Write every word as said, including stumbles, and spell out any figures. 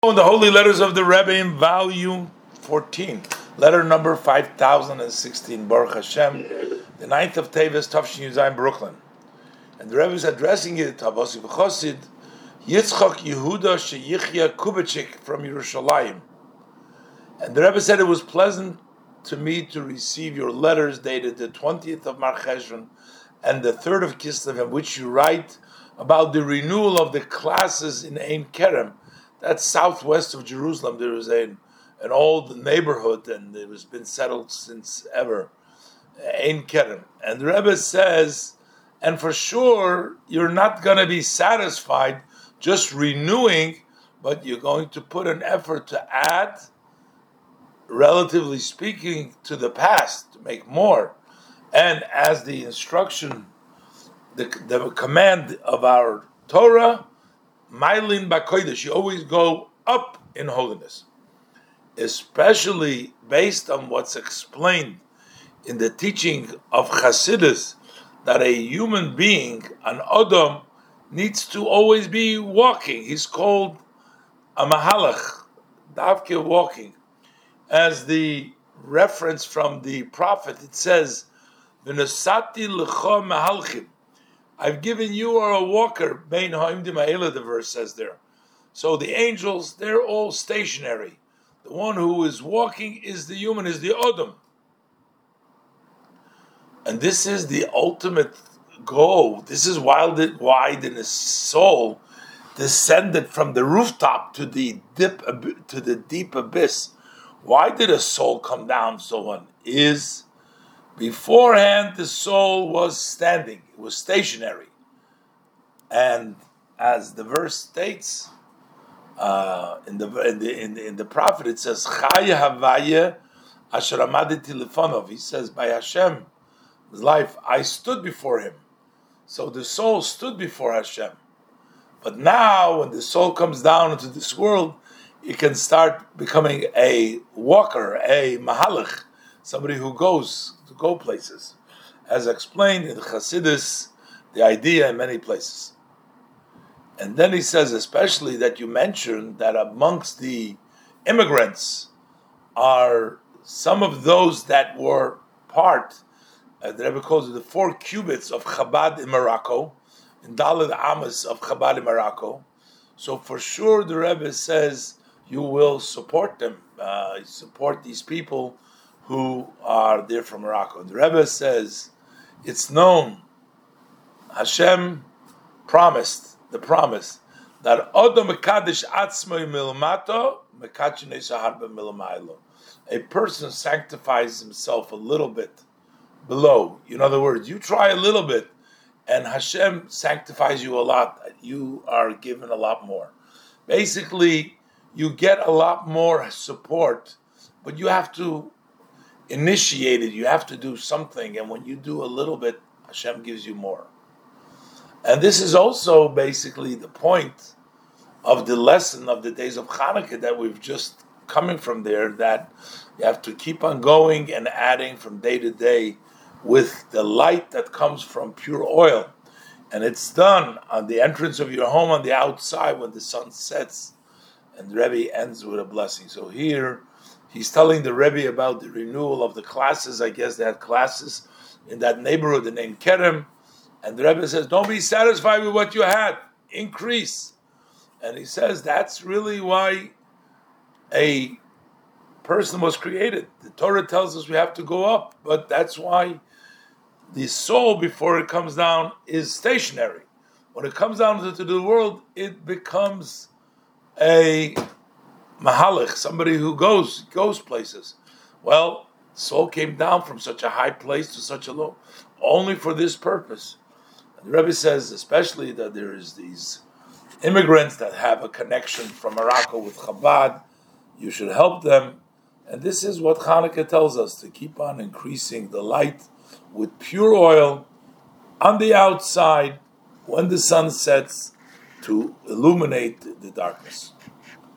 In the Holy Letters of the Rebbe in volume fourteen, letter number five thousand sixteen, Baruch Hashem, the ninth of Teves, Tavshin Yuzayim, Brooklyn. And the Rebbe is addressing it to Havasi V'chosid, Yitzchak Yehuda Sheyichya Kubitschik from Yerushalayim. And the Rebbe said, it was pleasant to me to receive your letters dated the twentieth of Mar Cheshvan and the third of Kislev, in which you write about the renewal of the classes in Ein Kerem. That's southwest of Jerusalem. There is a, an old neighborhood, and it has been settled since ever, Ein Kerem. And the Rebbe says, and for sure, you're not going to be satisfied just renewing, but you're going to put an effort to add, relatively speaking, to the past, to make more. And as the instruction, the, the command of our Torah, Mailin Bakoidesh, you always go up in holiness, especially based on what's explained in the teaching of Chassidus, that a human being, an Adam, needs to always be walking. He's called a Mahalach, Davke walking. As the reference from the prophet, it says, V'nesati l'cho mahalchim, I've given you a walker, Bein ha'imdim ha'ela, the verse says there. So the angels, they're all stationary. The one who is walking is the human, is the Adam. And this is the ultimate goal. This is why the, why the soul descended from the rooftop to the dip, to the deep abyss. Why did a soul come down so on? Is beforehand the soul was standing, it was stationary. And as the verse states, uh, in the in the in the, in the prophet, it says, Chaya Havaya Asher Amaditi Lefanov. He says, by Hashem, his life, I stood before him. So the soul stood before Hashem. But now, when the soul comes down into this world, it can start becoming a walker, a mahalach, somebody who goes to go places, as explained in Chassidus, the idea in many places. And then he says, especially that you mentioned that amongst the immigrants are some of those that were part, uh, the Rebbe calls it the four cubits of Chabad in Morocco, in Daled Amos of Chabad in Morocco. So for sure the Rebbe says you will support them, uh, support these people who are there from Morocco. The Rebbe says, it's known, Hashem promised, the promise, that Odom Mekadesh Atzmoi Milmato, Mekachines Harba Milmailo. A person sanctifies himself a little bit below. In other words, you try a little bit, and Hashem sanctifies you a lot. You are given a lot more. Basically, you get a lot more support, but you have to initiate it. You have to do something, and when you do a little bit, Hashem gives you more. And this is also basically the point of the lesson of the days of Hanukkah that we've just coming from there, that you have to keep on going and adding from day to day with the light that comes from pure oil. And it's done on the entrance of your home on the outside when the sun sets. And the Rebbe ends with a blessing. So here, he's telling the Rebbe about the renewal of the classes. I guess they had classes in that neighborhood in Ein Kerem. And the Rebbe says, don't be satisfied with what you had. Increase. And he says, that's really why a person was created. The Torah tells us we have to go up. But that's why the soul, before it comes down, is stationary. When it comes down into the world, it becomes a mahalach, somebody who goes goes places. Well, soul came down from such a high place to such a low, only for this purpose. And the Rebbe says, especially that there is these immigrants that have a connection from Morocco with Chabad. You should help them, and this is what Hanukkah tells us, to keep on increasing the light with pure oil on the outside when the sun sets, to illuminate the darkness.